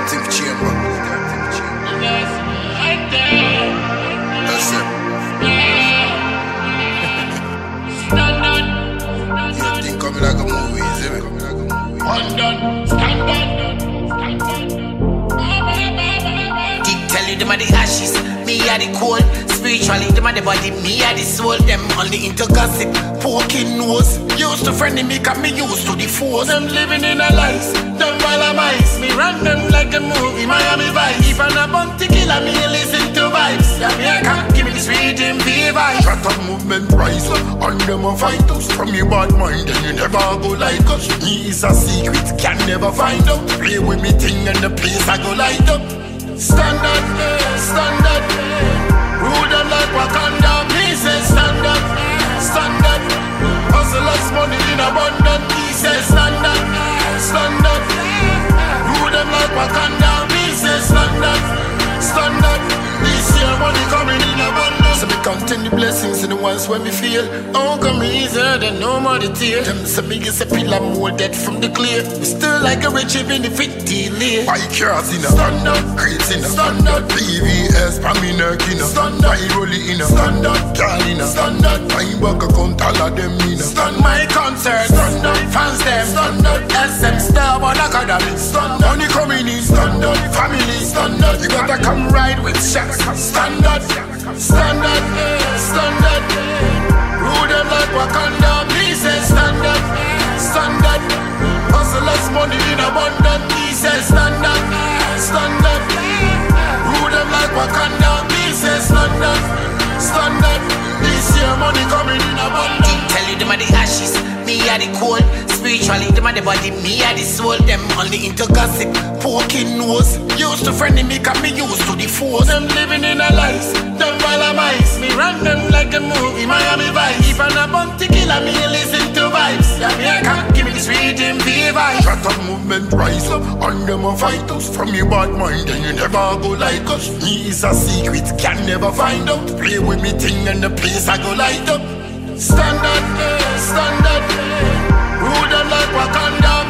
active chamber. That's it. You think coming like a movie, is it? Tell you them are the ashes, me are the cold. Spiritually, them are the body, me are the soul. Them only into gossip, poking nose. Used to friend me, cause me used to the force. Them living in a lies, them valamize. Me run them like a movie, Miami Vice. If I'm a bounty killer, me listen to vibes. Yeah, me I can't give me this rhythm, vibe. Shut up movement rise up, and them a fight us. From your bad mind, then you never go like us. Me is a secret, can never find out. Play with me thing and the place I go light up. Standard, standard. Rule them like Wakanda. Me say standard, standard. Hustlers money in abundance. Me say standard, standard. Rule them like Wakanda. Me say standard, standard. This year money coming in abundance. So me counting the blessings and the ones when me feel. Oh, come easier than no more the tear. Them say me is a pillar more dead from the clear. We still like a rich benefit delay. Buy cars in a standard, crates in a standard, PVS, Pamina Kina, standard, Rolly in a standard, Gal in a standard, Pine Buck account, all of them in a standard. My concert, standard, fans them, standard, SM Star, One Academy, standard, money coming in, standard, family, standard, you gotta come ride with shots, standard, standard, standard, rule them like Wakanda, please say standard, standard, hustlers money in abundance, please say standard, standard, rule them like Wakanda, please say standard, standard, this year money coming in abundance. Tell you them are the ashes, me are the cold. Spiritually, them are the body, me are the soul. Them only into gossip, poking nose. Used to friend me, cause me used to the force. Them living in a lies, them valamize. Me run them like a movie, Miami Vice. If I'm a bounty killer, me listen to vibes. Yeah, me I can't give me this rhythm, vibe. Shut up movement rise up, and them a fight us. From your bad mind, then you never go like us. Me is a secret, can never find out. Play with me thing and the place I go light up. Standard, standard. Rule them like Wakanda.